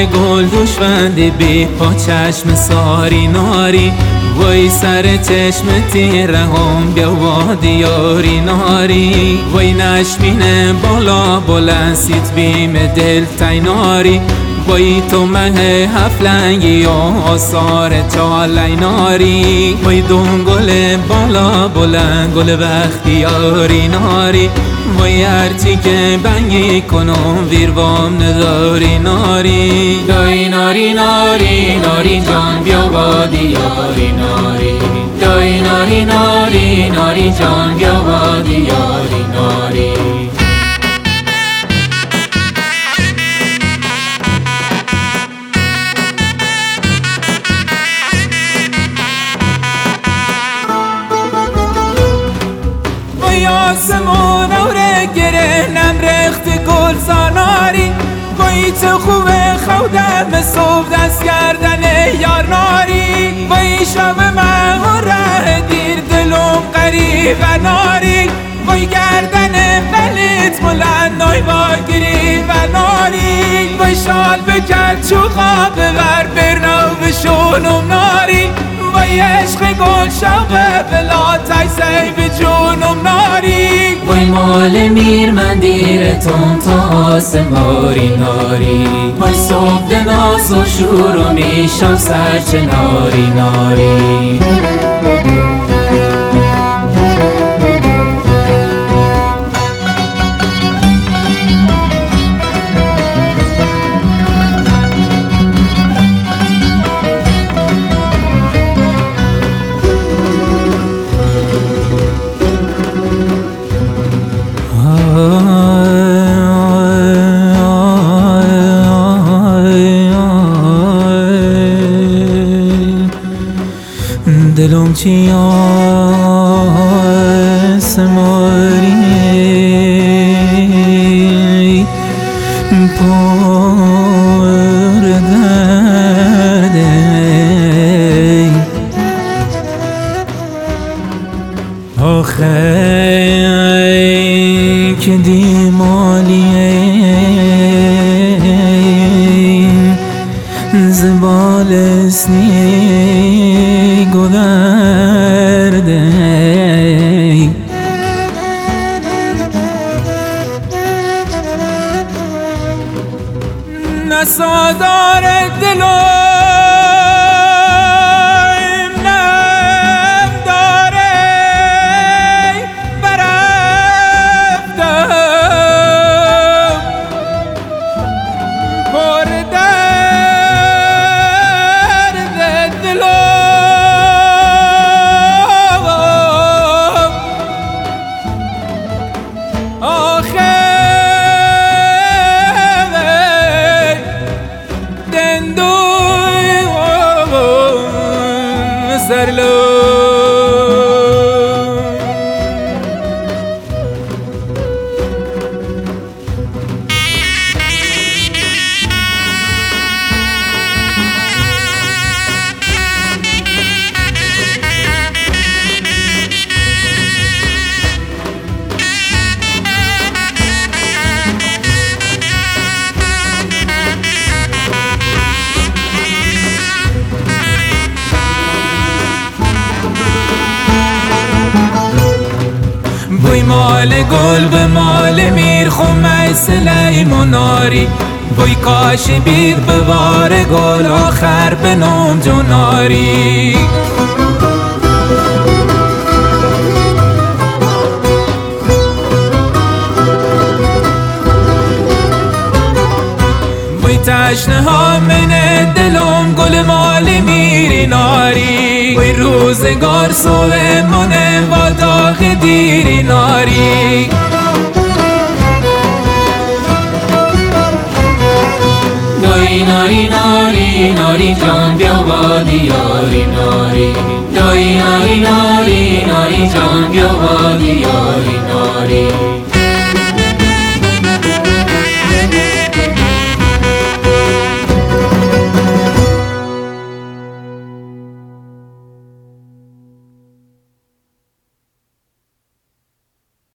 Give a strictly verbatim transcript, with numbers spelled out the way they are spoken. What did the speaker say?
گل دوشوندی بی پا چشم ساری ناری وای سر چشم تیره هم بیا و دیاری ناری وای نشمینه بالا بلند سیت بیم دل تیناری وای تو مه هفلنگی و آثار چالای ناری وای دون گل بالا بلند گل بختیاری ناری وای هرچی که بنگی کنم ویروام نداری ناری دای ناری ناری ناری جان بیا با دیاری ناری دای ناری ناری ناری جان بیا با دیاری ناری آسمون اوره گره نمرخت گل زاناری وای تو خوبه خودم صبح دست کردن یار ناری وای شب من ره دیر دلم قریب ناری وای گردن بلیت بلند نای باگری و ناری وای شال بکرد چوقا ببر برنو بشونم ناری وای عشق گل شاقه بلا تایسی به جونم ناری وای مال میر من دیرتون تا آسماری ناری وای صبح دناز و شور و میشم سرچه ناری ناری دلم چی آسماری پر درده آخه که دی مالیه زبال اسنی گذرده نسادار دلم نم داره برفتم پر درد دلم آخه سرلو بوی مال گل به مال میر خمه سلیمون ناری بوی کاش بید به بار گل آخر به نام جوناری بوی تشنه ها من دلم گل مال میری ناری بوی روزگار سوه منه و داغ دیری ناری دای ناری ناری ناری جان بیا با دیاری ناری دای ناری ناری ناری جان بیا با دیاری ناری